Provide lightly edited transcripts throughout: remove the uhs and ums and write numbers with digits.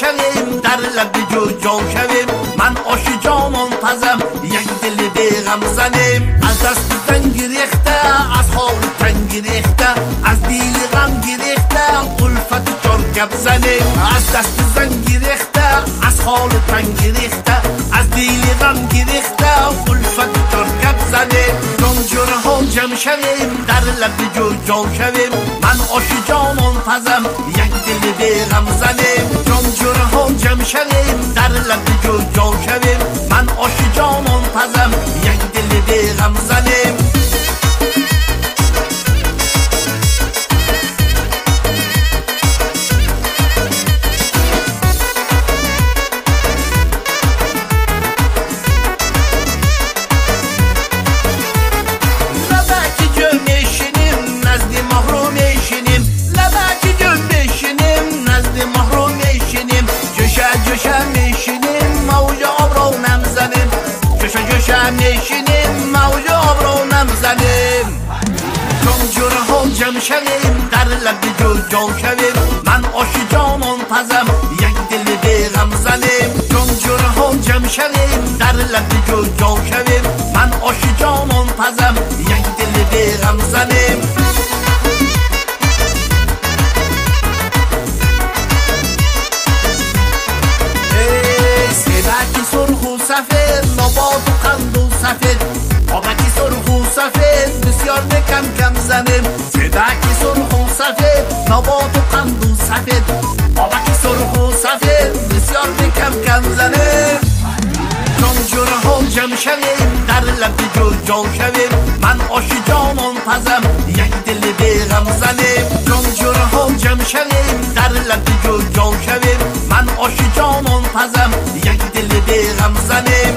شویم، در لب جو جان شویم. من آش جانان پزم، یک دل بیغم زنیم. از دست زن گریخته، از حال تنگ گریخته، از دیل غم گریخته، الفت چار گپ زنیم. از دست زن گریخته، از حال تنگ گریخته، از دیل غم گریخته، الفت چار گپ زنیم. جان جرها جمع شویم، در لب جو جان شویم. من آش جانان پزم، یک دل بیغم زنیم. جان جرها جمع شویم، در لب جو جان شویم. من آش جانان پزم، یک دل بیغم زنیم. میشینیم موج آب رو نمیزنیم. جان جرها جمع شویم، در لب جو جان شویم. من آش جانان پزم، یک دل بیغم زنیم. جان جرها جمع شویم، در لب جو جان شویم. من آش جانان پزم، یک دل بیغم زنیم. سیبکی سرخ و سفید، نبات و قند و سفید. آبکی سرخ و سفید، بسیار کم کم زنیم. سیبکی سرخ و سفید، نبات و قند و سفید. آبکی سرخ و سفید، بسیار کم کم زنیم. جان جرها جمع شویم، در لب جو جان شویم. من آش جانان پزم، یک دل بیغم زنیم. جان جرها جمع شویم، در لب جو جان شویم. من آش جانان پزم، یک دل بیغم زنیم.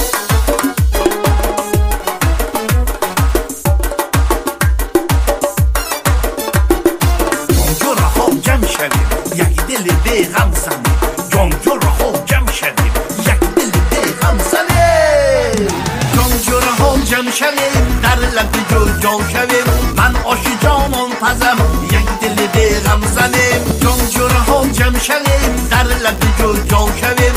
جان جرها جمع شویم، یک دل بیغم زنیم. جان جرها جمع شویم، یک دل بیغم زنیم. جان جرها جمع شویم، در لب جو جان شویم. من آش جانان پزم، یک دل بیغم زنیم. جان جرها جمع شویم، در لب جو جان شویم.